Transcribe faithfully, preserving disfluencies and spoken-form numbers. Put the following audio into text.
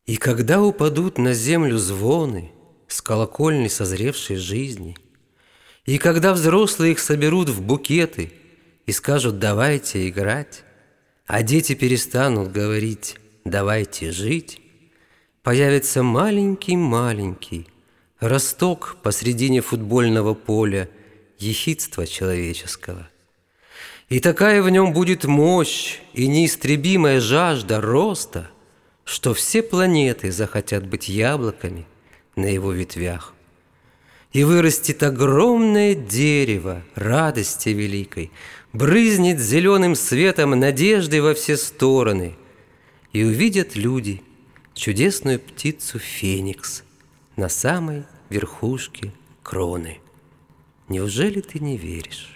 И когда упадут на землю звоны с колокольни созревшей жизни, и когда взрослые их соберут в букеты и скажут «давайте играть», а дети перестанут говорить «давайте жить», появится маленький-маленький росток посредине футбольного поля ехидства человеческого. И такая в нем будет мощь и неистребимая жажда роста, что все планеты захотят быть яблоками на его ветвях. И вырастет огромное дерево радости великой, брызнет зеленым светом надежды во все стороны, и увидят люди чудесную птицу Феникс на самой верхушке кроны. Неужели ты не веришь?